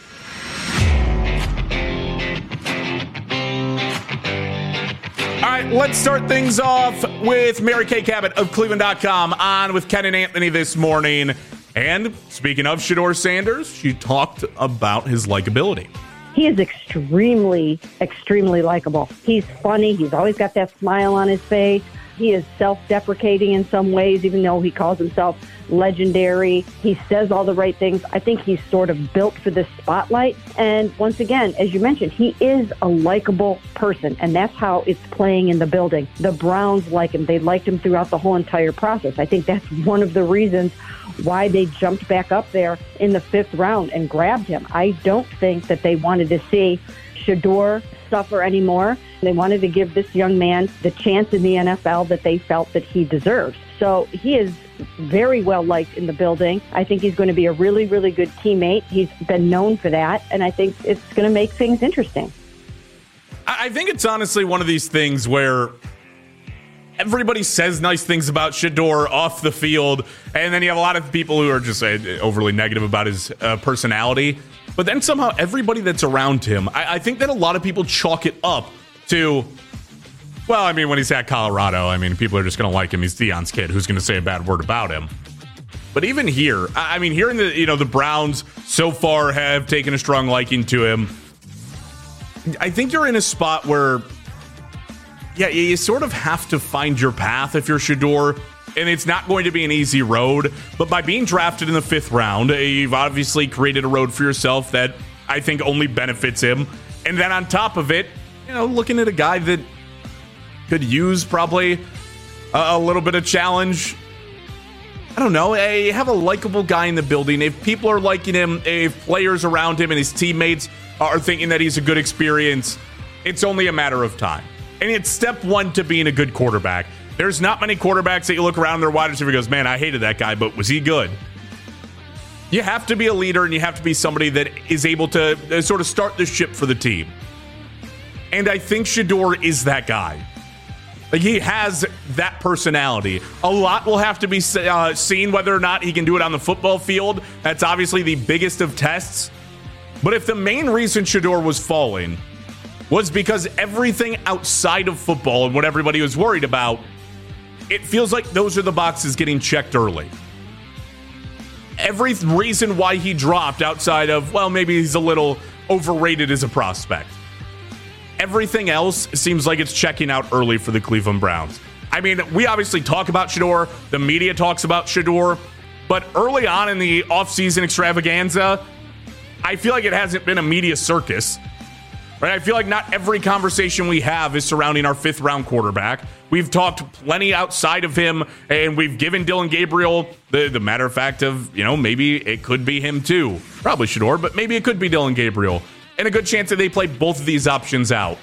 All right, let's start things off with Mary Kay Cabot of Cleveland dot com on with Ken and Anthony this morning. And speaking of Shedeur Sanders, she talked about his likability. He is extremely, extremely likable. He's funny. He's always got that smile on his face. He is self-deprecating in some ways, even though he calls himself legendary. He says all the right things. I think he's sort of built for this spotlight. And once again, as you mentioned, he is a likable person, and that's how it's playing in the building. The Browns like him. They liked him throughout the whole entire process. I think that's one of the reasons why they jumped back up there in the fifth round and grabbed him. I don't think that they wanted to see Shedeur suffer anymore. They wanted to give this young man the chance in the N F L that they felt that he deserves. So he is very well liked in the building. I think he's going to be a really, really good teammate. He's been known for that, and I think it's going to make things interesting. I think it's honestly one of these things where everybody says nice things about Shedeur off the field, and then you have a lot of people who are just uh, overly negative about his uh, personality. But then somehow everybody that's around him, I, I think that a lot of people chalk it up to, well, I mean, when he's at Colorado, I mean, people are just going to like him. He's Deion's kid. Who's going to say a bad word about him? But even here, I mean, hearing the, you know, the Browns so far have taken a strong liking to him, I think you're in a spot where, yeah, you sort of have to find your path if you're Shedeur, and it's not going to be an easy road. But by being drafted in the fifth round, you've obviously created a road for yourself that I think only benefits him. And then on top of it, you know, looking at a guy that could use probably a, a little bit of challenge. I don't know. You have a likable guy in the building. If people are liking him, if players around him and his teammates are thinking that he's a good experience, it's only a matter of time. And it's step one to being a good quarterback. There's not many quarterbacks that you look around their wide receiver and goes, man, I hated that guy, but was he good? You have to be a leader, and you have to be somebody that is able to sort of start the ship for the team. And I think Shedeur is that guy. Like, he has that personality. A lot will have to be uh, seen whether or not he can do it on the football field. That's obviously the biggest of tests. But if the main reason Shedeur was falling was because everything outside of football and what everybody was worried about, it feels like those are the boxes getting checked early. Every reason why he dropped outside of, well, maybe he's a little overrated as a prospect. Everything else seems like it's checking out early for the Cleveland Browns. I mean, we obviously talk about Shedeur. The media talks about Shedeur. But early on in the offseason extravaganza, I feel like it hasn't been a media circus. Right? I feel like not every conversation we have is surrounding our fifth round quarterback. We've talked plenty outside of him, and we've given Dillon Gabriel the, the matter of fact of, you know, maybe it could be him too. Probably Shedeur, but maybe it could be Dillon Gabriel. And a good chance that they play both of these options out.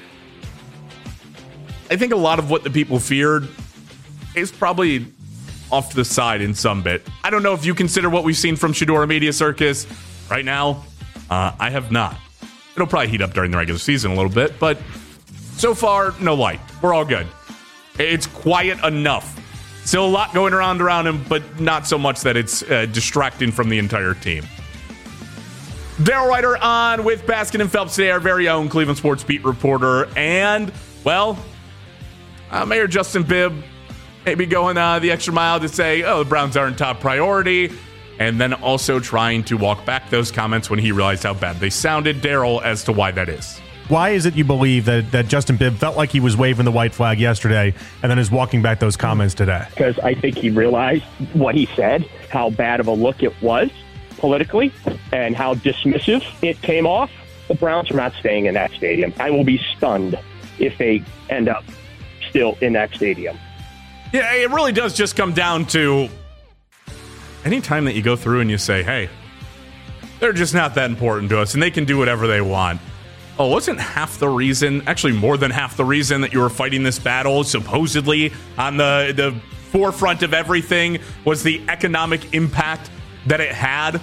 I think a lot of what the people feared is probably off to the side in some bit. I don't know if you consider what we've seen from Shedeur a media circus right now. Uh, I have not. It'll probably heat up during the regular season a little bit, but so far, no light. We're all good. It's quiet enough. Still a lot going around around him, but not so much that it's uh, distracting from the entire team. Daryl Ryder on with Baskin and Phelps today, our very own Cleveland sports beat reporter. And, well, uh, Mayor Justin Bibb maybe going uh, the extra mile to say, oh, the Browns aren't top priority. And then also trying to walk back those comments when he realized how bad they sounded. Daryl, as to why that is. Why is it you believe that, that Justin Bibb felt like he was waving the white flag yesterday and then is walking back those comments today? Because I think he realized what he said, how bad of a look it was politically, and how dismissive it came off. The Browns are not staying in that stadium. I will be stunned if they end up still in that stadium. Yeah, it really does just come down to any time that you go through and you say, hey, they're just not that important to us and they can do whatever they want. Oh, wasn't half the reason, actually more than half the reason that you were fighting this battle, supposedly on the, the forefront of everything, was the economic impact that it had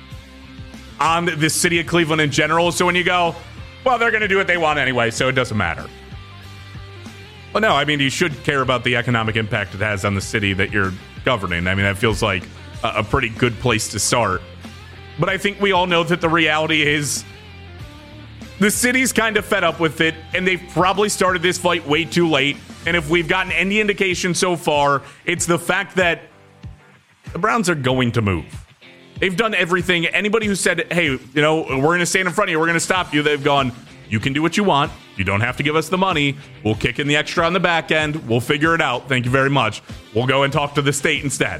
on the city of Cleveland in general. So when you go, well, they're going to do what they want anyway, so it doesn't matter. Well, no, I mean, you should care about the economic impact it has on the city that you're governing. I mean, that feels like a, a pretty good place to start. But I think we all know that the reality is the city's kind of fed up with it, and they've probably started this fight way too late. And if we've gotten any indication so far, it's the fact that the Browns are going to move. They've done everything. Anybody who said, hey, you know, we're going to stand in front of you, we're going to stop you, they've gone, you can do what you want. You don't have to give us the money. We'll kick in the extra on the back end. We'll figure it out. Thank you very much. We'll go and talk to the state instead.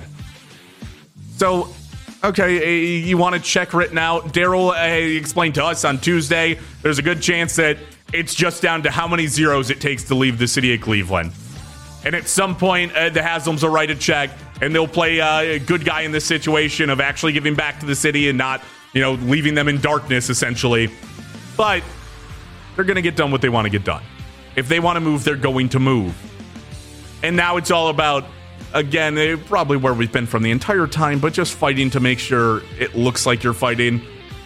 So, okay, you want a check written out. Daryl uh, explained to us on Tuesday, there's a good chance that it's just down to how many zeros it takes to leave the city of Cleveland. And at some point, uh, the Haslams will write a check, and they'll play uh, a good guy in this situation of actually giving back to the city and not, you know, leaving them in darkness, essentially. But they're going to get done what they want to get done. If they want to move, they're going to move. And now it's all about, again, probably where we've been from the entire time, but just fighting to make sure it looks like you're fighting.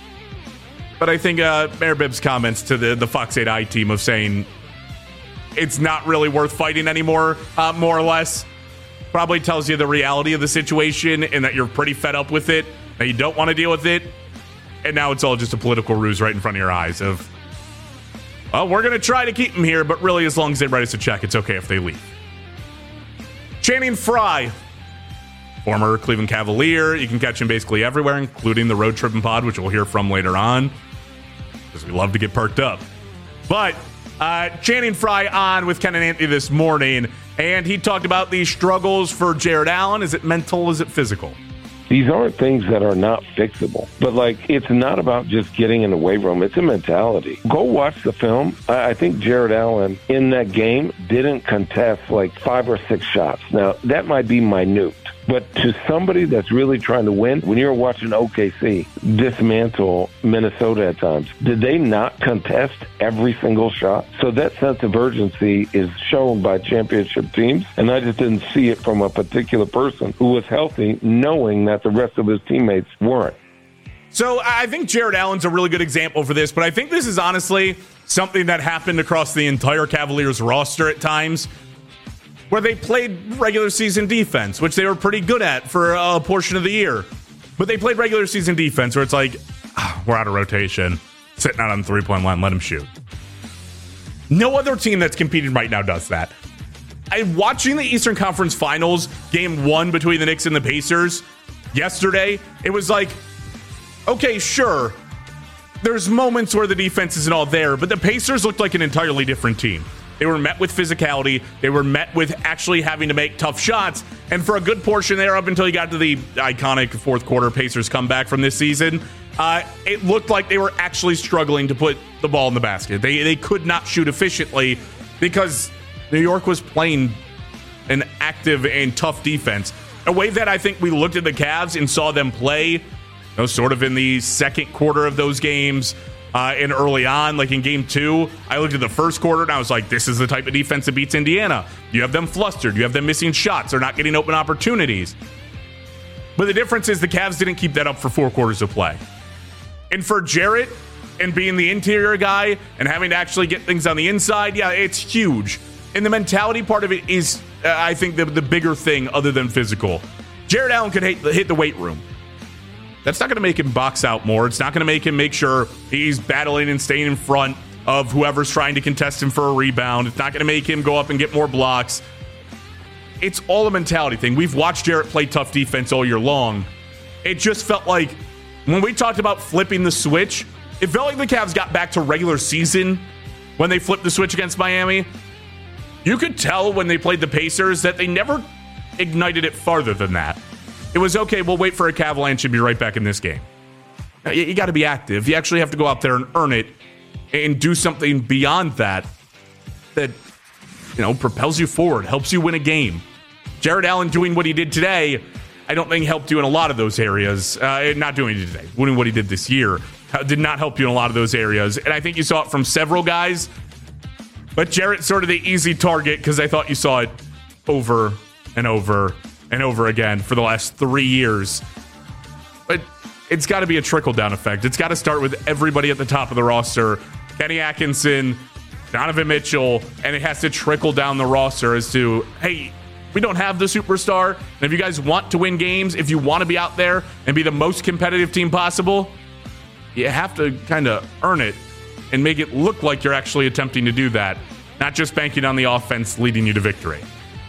But I think uh, Mayor Bibb's comments to the, the Fox eight I team of saying it's not really worth fighting anymore, uh, more or less, probably tells you the reality of the situation and that you're pretty fed up with it, that you don't want to deal with it. And now it's all just a political ruse right in front of your eyes of, well, we're going to try to keep them here, but really, as long as they write us a check, it's okay if they leave. Channing Frye, former Cleveland Cavalier. You can catch him basically everywhere, including the Road Trippin' Pod, which we'll hear from later on, because we love to get perked up. But uh, Channing Frye on with Ken and Anthony this morning, and he talked about the struggles for Jared Allen. Is it mental? Is it physical? These aren't things that are not fixable. But, like, it's not about just getting in the weight room. It's a mentality. Go watch the film. I think Jared Allen in that game didn't contest, like, five or six shots. Now, that might be minute. But to somebody that's really trying to win, when you're watching O K C dismantle Minnesota at times, did they not contest every single shot? So that sense of urgency is shown by championship teams, and I just didn't see it from a particular person who was healthy, knowing that the rest of his teammates weren't. So I think Jared Allen's a really good example for this, but I think this is honestly something that happened across the entire Cavaliers roster at times, where they played regular season defense, which they were pretty good at for a portion of the year. But they played regular season defense where it's like, oh, we're out of rotation, sitting out on the three-point line, let him shoot. No other team that's competing right now does that. I watching the Eastern Conference Finals, game one between the Knicks and the Pacers yesterday, it was like, okay, sure, there's moments where the defense isn't all there, but the Pacers looked like an entirely different team. They were met with physicality. They were met with actually having to make tough shots. And for a good portion there, up until you got to the iconic fourth quarter Pacers comeback from this season, uh, it looked like they were actually struggling to put the ball in the basket. They they could not shoot efficiently because New York was playing an active and tough defense. A way that I think we looked at the Cavs and saw them play, you know, sort of in the second quarter of those games, Uh, and early on, like in game two, I looked at the first quarter and I was like, this is the type of defense that beats Indiana. You have them flustered. You have them missing shots. They're not getting open opportunities. But the difference is the Cavs didn't keep that up for four quarters of play. And for Jarrett and being the interior guy and having to actually get things on the inside, yeah, it's huge. And the mentality part of it is, uh, I think, the, the bigger thing other than physical. Jared Allen could hit, hit the weight room. That's not going to make him box out more. It's not going to make him make sure he's battling and staying in front of whoever's trying to contest him for a rebound. It's not going to make him go up and get more blocks. It's all a mentality thing. We've watched Jarrett play tough defense all year long. It just felt like when we talked about flipping the switch, it felt like the Cavs got back to regular season when they flipped the switch against Miami. You could tell when they played the Pacers that they never ignited it farther than that. It was, okay, we'll wait for a Cavalanche and be right back in this game. You, you got to be active. You actually have to go out there and earn it and do something beyond that that, you know, propels you forward, helps you win a game. Jared Allen doing what he did today, I don't think helped you in a lot of those areas. Uh, not doing it today, doing what he did this year did not help you in a lot of those areas. And I think you saw it from several guys. But Jarrett's sort of the easy target because I thought you saw it over and over and over again for the last three years. But it's got to be a trickle-down effect. It's got to start with everybody at the top of the roster. Kenny Atkinson, Donovan Mitchell, and it has to trickle down the roster as to, hey, we don't have the superstar. And if you guys want to win games, if you want to be out there and be the most competitive team possible, you have to kind of earn it and make it look like you're actually attempting to do that, not just banking on the offense leading you to victory.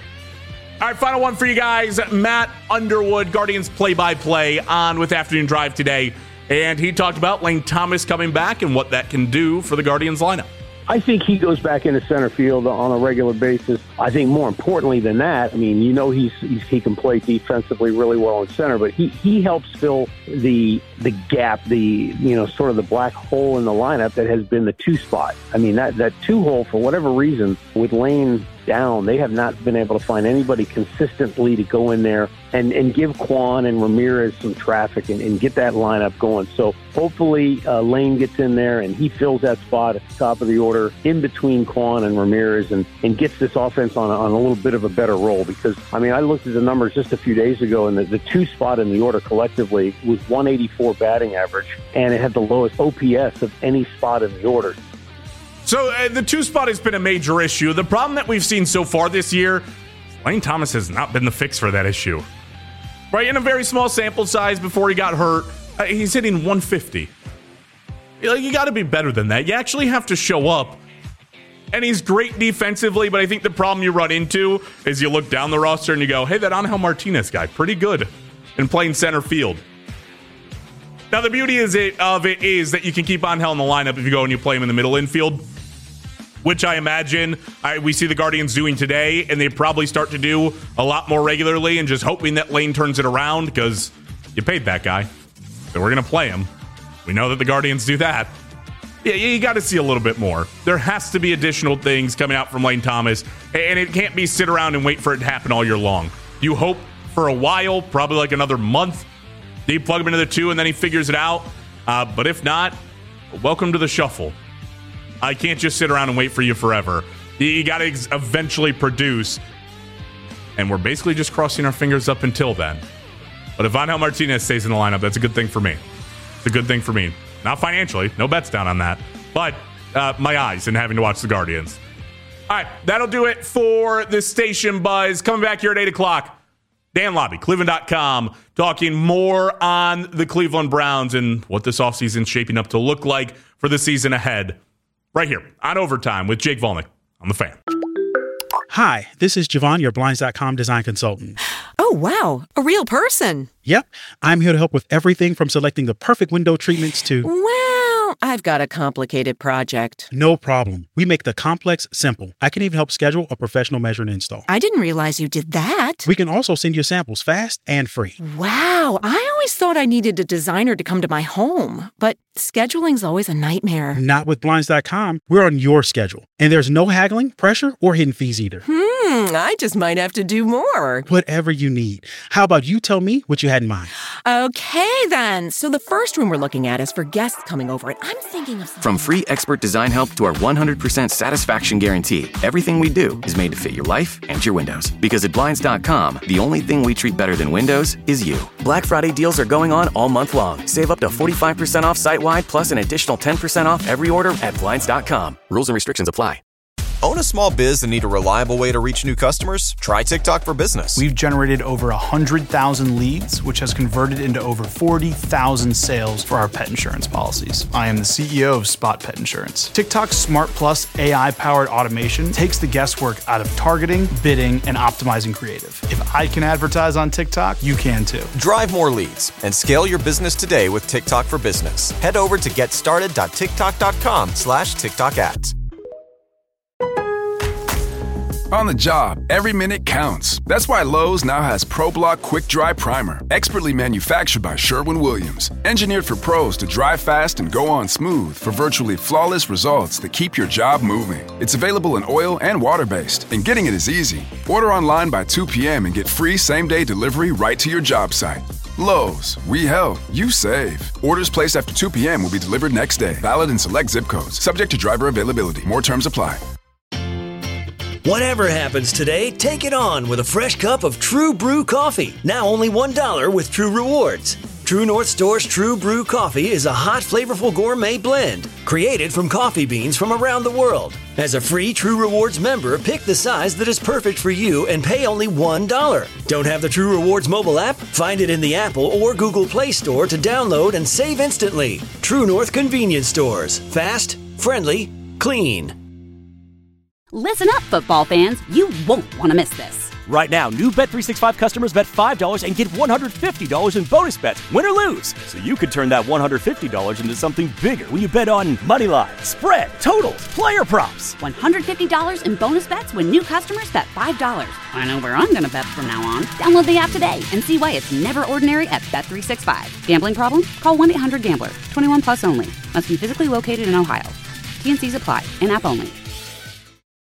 All right, final one for you guys. Matt Underwood, Guardians play-by-play, on with Afternoon Drive today. And he talked about Lane Thomas coming back and what that can do for the Guardians lineup. I think he goes back into center field on a regular basis. I think more importantly than that, I mean, you know, he's, he's he can play defensively really well in center, but he, he helps fill the the gap, the, you know, sort of the black hole in the lineup that has been the two spot. I mean, that, that two hole, for whatever reason, with Lane down, they have not been able to find anybody consistently to go in there and, and give Quan and Ramirez some traffic and, and get that lineup going. So hopefully uh, Lane gets in there and he fills that spot at the top of the order in between Quan and Ramirez and, and gets this offense on a, on a little bit of a better roll. Because, I mean, I looked at the numbers just a few days ago, and the, the two spot in the order collectively was one eighty-four batting average, and it had the lowest O P S of any spot in the order. So uh, the two spot has been a major issue. The problem that we've seen so far this year, Lane Thomas has not been the fix for that issue. Right, in a very small sample size before he got hurt, uh, he's hitting one fifty. You, you got to be better than that. You actually have to show up. And he's great defensively, but I think the problem you run into is you look down the roster and you go, hey, that Angel Martinez guy, pretty good in playing center field. Now, the beauty is it, of it is that you can keep Angel in the lineup if you go and you play him in the middle infield, which I imagine I, we see the Guardians doing today, and they probably start to do a lot more regularly and just hoping that Lane turns it around because you paid that guy. So we're going to play him. We know that the Guardians do that. Yeah, you got to see a little bit more. There has to be additional things coming out from Lane Thomas, and it can't be sit around and wait for it to happen all year long. You hope for a while, probably like another month, that you plug him into the two and then he figures it out. Uh, but if not, welcome to the shuffle. I can't just sit around and wait for you forever. You got to ex- eventually produce, and we're basically just crossing our fingers up until then. But if Angel Martinez stays in the lineup, that's a good thing for me. It's a good thing for me. Not financially. No bets down on that. But uh, my eyes and having to watch the Guardians. All right, that'll do it for the Station Buzz. Coming back here at eight o'clock, Dan Lobby, Cleveland dot com, talking more on the Cleveland Browns and what this offseason is shaping up to look like for the season ahead. Right here on Overtime with Jake Volnick on The Fan. Hi, this is Javon, your Blinds dot com design consultant. Oh, wow. A real person. Yep. I'm here to help with everything from selecting the perfect window treatments to... Well, I've got a complicated project. No problem. We make the complex simple. I can even help schedule a professional measure and install. I didn't realize you did that. We can also send you samples fast and free. Wow. I always thought I needed a designer to come to my home, but scheduling's always a nightmare. Not with Blinds dot com. We're on your schedule. And there's no haggling, pressure, or hidden fees either. Hmm, I just might have to do more. Whatever you need. How about you tell me what you had in mind? Okay, then. So the first room we're looking at is for guests coming over, and I'm thinking of something. From free expert design help to our one hundred percent satisfaction guarantee, everything we do is made to fit your life and your windows. Because at Blinds dot com, the only thing we treat better than windows is you. Black Friday deals are going on all month long. Save up to forty-five percent off site-wide, plus an additional ten percent off every order at Blinds dot com. Rules and restrictions apply. Own a small biz and need a reliable way to reach new customers? Try TikTok for Business. We've generated over one hundred thousand leads, which has converted into over forty thousand sales for our pet insurance policies. I am the C E O of Spot Pet Insurance. TikTok's Smart Plus A I-powered automation takes the guesswork out of targeting, bidding, and optimizing creative. If I can advertise on TikTok, you can too. Drive more leads and scale your business today with TikTok for Business. Head over to getstarted.tiktok.com slash TikTok ads. On the job, every minute counts. That's why Lowe's now has ProBlock Quick Dry Primer, expertly manufactured by Sherwin-Williams. Engineered for pros to dry fast and go on smooth for virtually flawless results that keep your job moving. It's available in oil and water-based, and getting it is easy. Order online by two p.m. and get free same-day delivery right to your job site. Lowe's, we help, you save. Orders placed after two p.m. will be delivered next day. Valid in select zip codes. Subject to driver availability. More terms apply. Whatever happens today, take it on with a fresh cup of True Brew coffee. Now only one dollar with True Rewards. True North Store's True Brew coffee is a hot, flavorful gourmet blend created from coffee beans from around the world. As a free True Rewards member, pick the size that is perfect for you and pay only one dollar. Don't have the True Rewards mobile app? Find it in the Apple or Google Play Store to download and save instantly. True North Convenience Stores. Fast, friendly, clean. Listen up, football fans. You won't want to miss this. Right now, new Bet three sixty-five customers bet five dollars and get one hundred fifty dollars in bonus bets, win or lose. So you could turn that one hundred fifty dollars into something bigger when you bet on money line, spread, totals, player props. one hundred fifty dollars in bonus bets when new customers bet five dollars. I know where I'm going to bet from now on. Download the app today and see why it's never ordinary at Bet three sixty-five. Gambling problem? Call one eight hundred gambler. twenty-one plus only. Must be physically located in Ohio. T N Cs apply. In-app only.